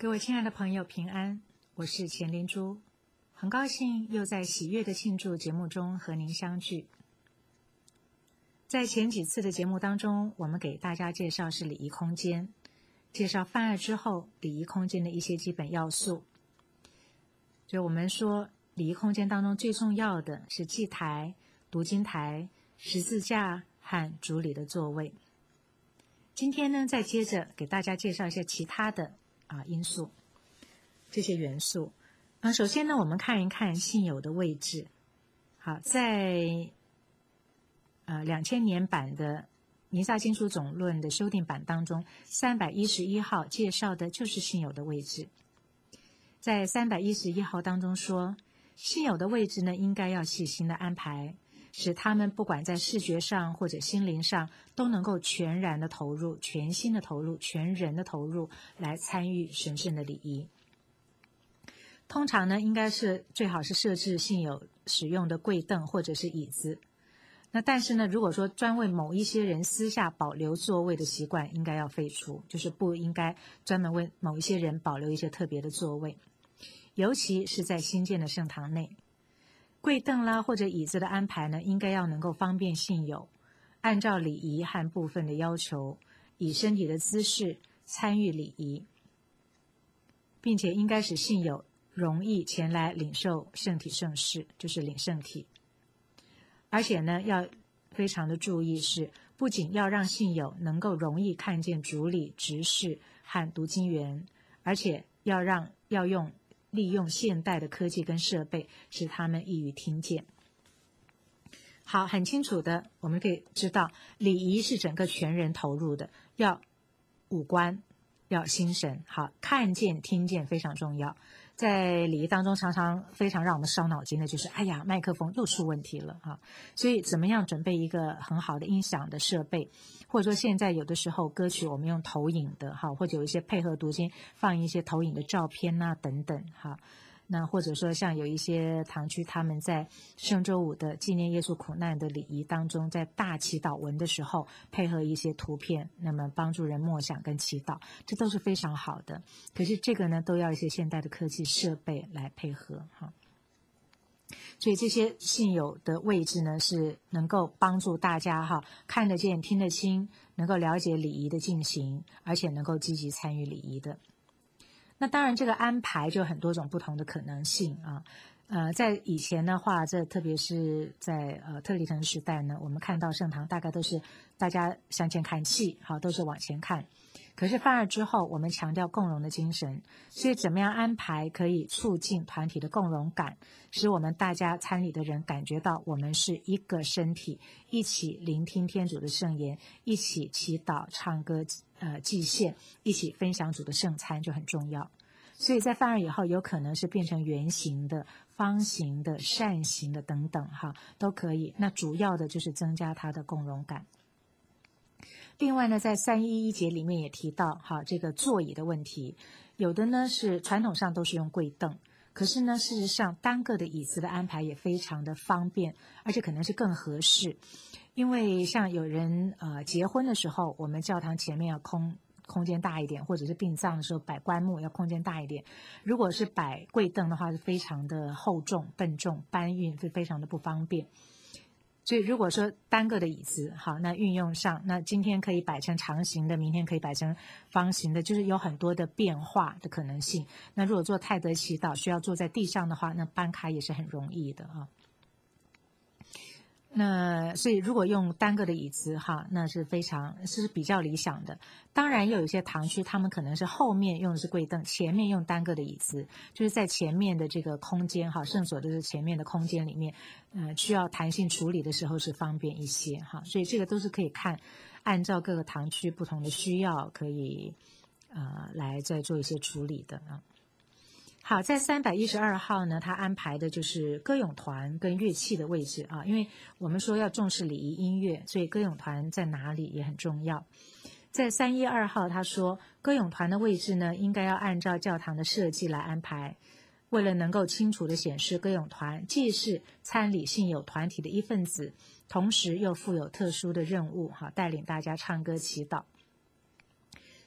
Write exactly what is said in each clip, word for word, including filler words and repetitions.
各位亲爱的朋友，平安，我是钱灵珠，很高兴又在喜悦的庆祝节目中和您相聚。在前几次的节目当中，我们给大家介绍是礼仪空间，介绍犯案之后礼仪空间的一些基本要素。就我们说，礼仪空间当中最重要的是祭台、读经台、十字架和主礼的座位。今天呢，再接着给大家介绍一些其他的啊因素，这些元素。嗯，首先呢，我们看一看信友的位置。好，在呃两千年版的《弥撒经书总论》的修订版当中，三百一十一号介绍的就是信友的位置。在三百一十一号当中说，信友的位置呢，应该要细心的安排，使他们不管在视觉上或者心灵上都能够全然的投入、全心的投入、全人的投入来参与神圣的礼仪。通常呢，应该是最好是设置信友使用的跪凳或者是椅子。那但是呢，如果说专为某一些人私下保留座位的习惯，应该要废除，就是不应该专门为某一些人保留一些特别的座位，尤其是在新建的圣堂内。跪凳啦或者椅子的安排呢，应该要能够方便信友按照礼仪和部分的要求，以身体的姿势参与礼仪，并且应该使信友容易前来领受圣体圣事，就是领圣体。而且呢，要非常的注意是，不仅要让信友能够容易看见主礼、执事和读经员，而且要让要用利用现代的科技跟设备，使他们易于听见。好，很清楚的，我们可以知道，礼仪是整个全人投入的，要五官，要心神，好，看见、听见非常重要。在礼仪当中，常常非常让我们伤脑筋的就是，哎呀，麦克风又出问题了啊！所以，怎么样准备一个很好的音响的设备，或者说现在有的时候歌曲我们用投影的哈，或者有一些配合读经放一些投影的照片啊等等哈。那或者说像有一些堂区，他们在圣周五的纪念耶稣苦难的礼仪当中，在大祈祷文的时候配合一些图片，那么帮助人默想跟祈祷，这都是非常好的。可是这个呢，都要一些现代的科技设备来配合哈。所以这些信友的位置呢，是能够帮助大家哈看得见、听得清，能够了解礼仪的进行，而且能够积极参与礼仪的。那当然，这个安排就有很多种不同的可能性啊。呃，在以前的话，这特别是在呃特里腾时代呢，我们看到圣堂大概都是大家向前看齐，好，都是往前看。可是犯二之后，我们强调共融的精神，所以怎么样安排可以促进团体的共融感，使我们大家参礼的人感觉到我们是一个身体，一起聆听天主的圣言，一起祈祷、唱歌、呃祭献，一起分享主的圣餐就很重要。所以在犯二以后，有可能是变成圆形的、方形的、扇形的等等哈，都可以。那主要的就是增加它的共融感。另外呢，在三一一节里面也提到哈，这个座椅的问题，有的呢是传统上都是用跪凳，可是呢，事实上单个的椅子的安排也非常的方便，而且可能是更合适。因为像有人呃结婚的时候，我们教堂前面要空空间大一点，或者是殡葬的时候摆棺木要空间大一点。如果是摆跪凳的话，是非常的厚重、笨重，搬运是非常的不方便。所以如果说单个的椅子，好，那运用上，那今天可以摆成长形的，明天可以摆成方形的，就是有很多的变化的可能性。那如果做泰德祈祷需要坐在地上的话，那搬开也是很容易的啊。那所以如果用单个的椅子哈，那是非常是比较理想的。当然又有一些堂区，他们可能是后面用的是跪凳，前面用单个的椅子，就是在前面的这个空间哈，圣所就是前面的空间里面，呃，需要弹性处理的时候是方便一些哈。所以这个都是可以看，按照各个堂区不同的需要，可以呃来再做一些处理的啊。好，在三百一十二号呢，他安排的就是歌咏团跟乐器的位置啊，因为我们说要重视礼仪音乐，所以歌咏团在哪里也很重要。在三一二号他说，歌咏团的位置呢，应该要按照教堂的设计来安排，为了能够清楚地显示歌咏团既是参礼信友团体的一份子，同时又负有特殊的任务，哈，带领大家唱歌祈祷。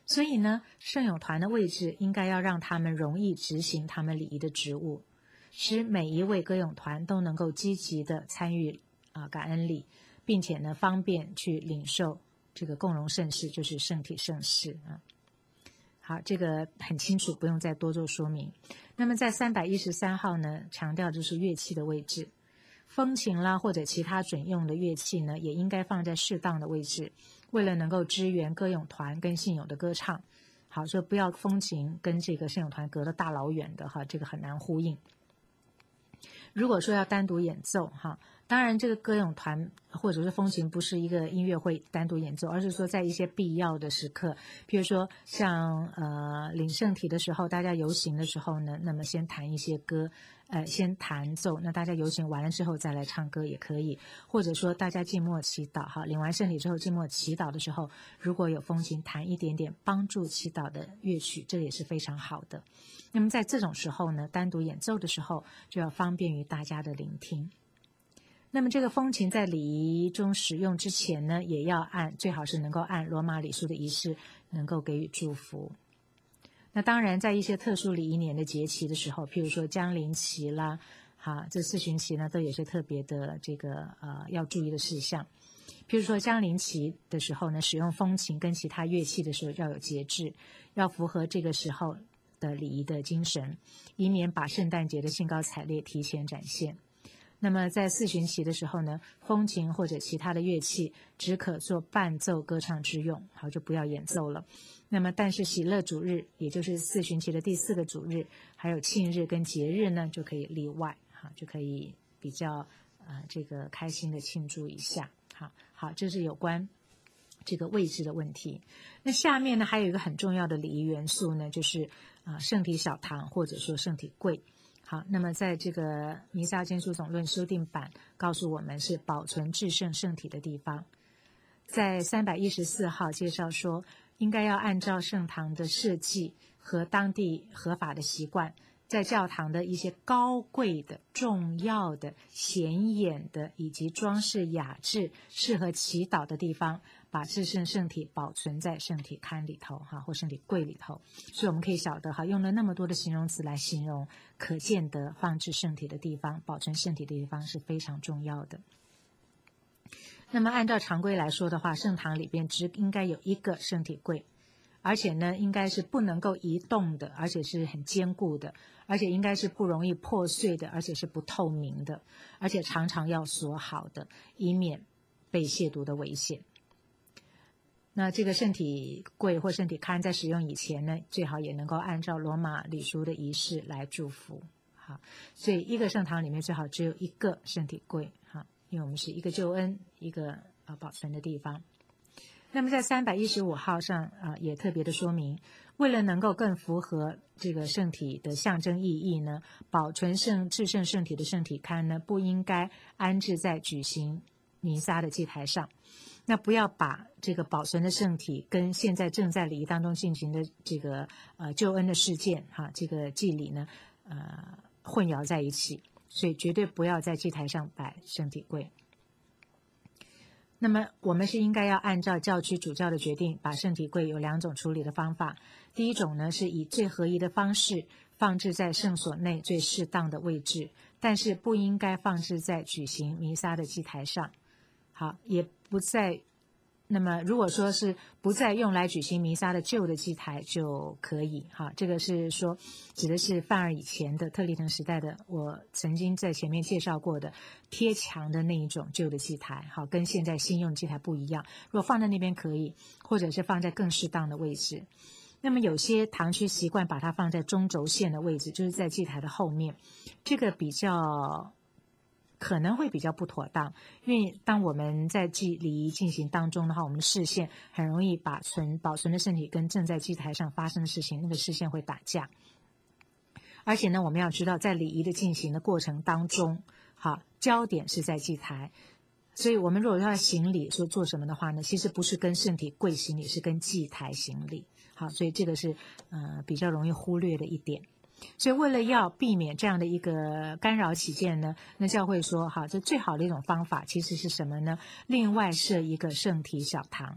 所以呢，圣咏团的位置应该要让他们容易执行他们礼仪的职务，使每一位歌咏团都能够积极的参与啊、呃、感恩礼，并且呢方便去领受这个共融圣事，就是圣体圣事啊。好，这个很清楚，不用再多做说明。那么在三百一十三号呢，强调就是乐器的位置，风琴啦或者其他准用的乐器呢，也应该放在适当的位置，为了能够支援歌咏团跟信友的歌唱。好，所以不要风琴跟这个圣咏团隔得大老远的哈，这个很难呼应。如果说要单独演奏哈，当然这个歌咏团或者是风琴不是一个音乐会单独演奏，而是说在一些必要的时刻，比如说像呃领圣体的时候，大家游行的时候呢，那么先弹一些歌，呃先弹奏，那大家游行完了之后再来唱歌也可以，或者说大家静默祈祷哈，领完圣体之后静默祈祷的时候，如果有风琴弹一点点帮助祈祷的乐曲，这也是非常好的。那么在这种时候呢，单独演奏的时候就要方便于大家的聆听。那么这个风琴在礼仪中使用之前呢，也要按，最好是能够按罗马礼书的仪式能够给予祝福。那当然在一些特殊礼仪年的节期的时候，譬如说降临期啦，哈，这四旬期呢都也是特别的这个呃要注意的事项。譬如说降临期的时候呢，使用风琴跟其他乐器的时候要有节制，要符合这个时候的礼仪的精神，以免把圣诞节的兴高采烈提前展现。那么在四旬期的时候呢，风琴或者其他的乐器只可做伴奏歌唱之用，好，就不要演奏了。那么但是喜乐主日，也就是四旬期的第四个主日，还有庆日跟节日呢，就可以例外，好，就可以比较呃这个开心的庆祝一下。好，好，这是有关这个位置的问题。那下面呢还有一个很重要的礼仪元素呢，就是啊、呃、圣体小堂或者说圣体柜。好，那么在这个弥撒监书总论修订版告诉我们是保存至圣圣体的地方。在三百一十四号介绍说，应该要按照圣堂的设计和当地合法的习惯，在教堂的一些高贵的、重要的、显眼的以及装饰雅致、适合祈祷的地方，把至圣圣体保存在圣体龛里头哈，或圣体柜里头。所以我们可以晓得哈，用了那么多的形容词来形容可见得放置圣体的地方，保存圣体的地方是非常重要的。那么按照常规来说的话，圣堂里边只应该有一个圣体柜，而且呢应该是不能够移动的，而且是很坚固的，而且应该是不容易破碎的，而且是不透明的，而且常常要锁好的，以免被亵渎的危险。那这个圣体柜或圣体龛在使用以前呢，最好也能够按照罗马礼书的仪式来祝福。好，所以一个圣堂里面最好只有一个圣体柜，哈，因为我们是一个救恩，一个呃保存的地方。那么在三百一十五号上啊、呃，也特别的说明，为了能够更符合这个圣体的象征意义呢，保存圣至圣圣体的圣体龛呢，不应该安置在举行弥撒的祭台上。那不要把这个保存的圣体跟现在正在礼仪当中进行的这个呃救恩的事件哈，这个祭礼呢呃混淆在一起，所以绝对不要在祭台上摆圣体柜。那么我们是应该要按照教区主教的决定，把圣体柜有两种处理的方法。第一种呢，是以最合宜的方式放置在圣所内最适当的位置，但是不应该放置在举行弥撒的祭台上。好，也不在，那么如果说是不再用来举行弥撒的旧的祭台就可以哈，这个是说指的是梵二以前的特立腾时代的，我曾经在前面介绍过的贴墙的那一种旧的祭台，好，跟现在新用祭台不一样。如果放在那边可以，或者是放在更适当的位置。那么有些堂区习惯把它放在中轴线的位置，就是在祭台的后面，这个比较可能会比较不妥当，因为当我们在祭礼仪进行当中的话，我们的视线很容易把存保存的圣体跟正在祭台上发生的事情，那个视线会打架。而且呢，我们要知道，在礼仪的进行的过程当中，好，焦点是在祭台，所以我们如果要行礼说做什么的话呢，其实不是跟圣体柜行礼，是跟祭台行礼。好，所以这个是呃比较容易忽略的一点。所以为了要避免这样的一个干扰起见呢，那教会说好，这最好的一种方法其实是什么呢？另外设一个圣体小堂，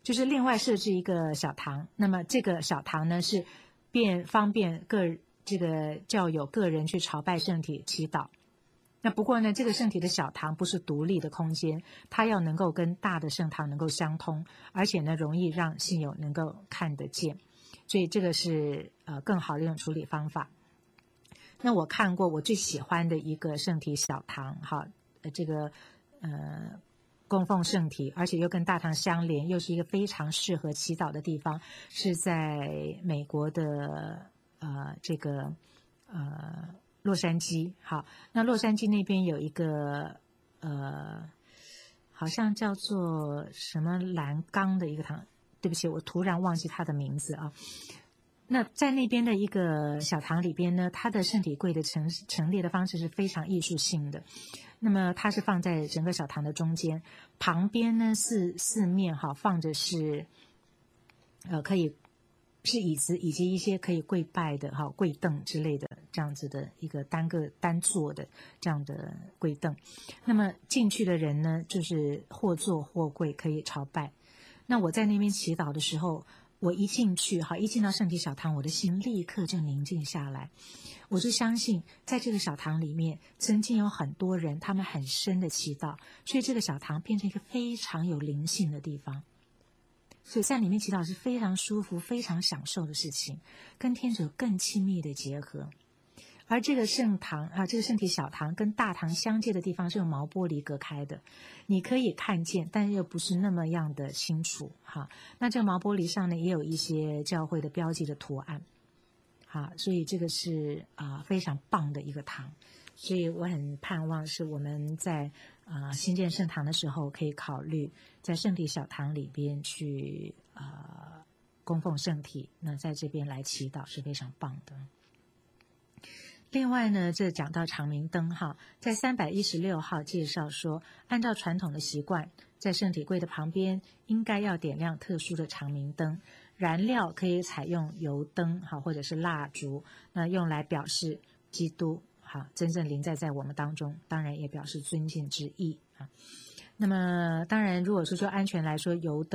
就是另外设置一个小堂，那么这个小堂呢是便方便个这个教友个人去朝拜圣体祈祷。那不过呢，这个圣体的小堂不是独立的空间，它要能够跟大的圣堂能够相通，而且呢容易让信友能够看得见，所以这个是呃更好的一种处理方法。那我看过我最喜欢的一个圣体小堂，哈，呃这个呃供奉圣体，而且又跟大堂相连，又是一个非常适合祈祷的地方，是在美国的呃这个呃。洛杉矶，好，那洛杉矶那边有一个呃，好像叫做什么蓝冈的一个堂，对不起，我突然忘记它的名字啊。那在那边的一个小堂里边呢，它的圣体柜的陈陈列的方式是非常艺术性的。那么它是放在整个小堂的中间，旁边呢四四面哈放着是呃可以。是椅子以及一些可以跪拜的哈跪凳之类的这样子的一个单个单坐的这样的跪凳，那么进去的人呢，就是或坐或跪可以朝拜。那我在那边祈祷的时候，我一进去哈，一进到圣体小堂，我的心立刻就宁静下来。我就相信，在这个小堂里面，曾经有很多人，他们很深的祈祷，所以这个小堂变成一个非常有灵性的地方。所以在里面祈祷是非常舒服、非常享受的事情，跟天主有更亲密的结合。而这个圣堂啊，这个圣体小堂跟大堂相接的地方是用毛玻璃隔开的，你可以看见，但又不是那么样的清楚哈。那这个毛玻璃上呢，也有一些教会的标记的图案，好，所以这个是啊、呃、非常棒的一个堂。所以我很盼望是我们在啊、呃、新建圣堂的时候，可以考虑在圣体小堂里边去啊、呃、供奉圣体，那在这边来祈祷是非常棒的。另外呢，这讲到长明灯哈，在三百一十六号介绍说，按照传统的习惯，在圣体柜的旁边应该要点亮特殊的长明灯，燃料可以采用油灯哈，或者是蜡烛，那用来表示基督好，真正临在在我们当中，当然也表示尊敬之意啊。那么，当然，如果是说安全来说，油灯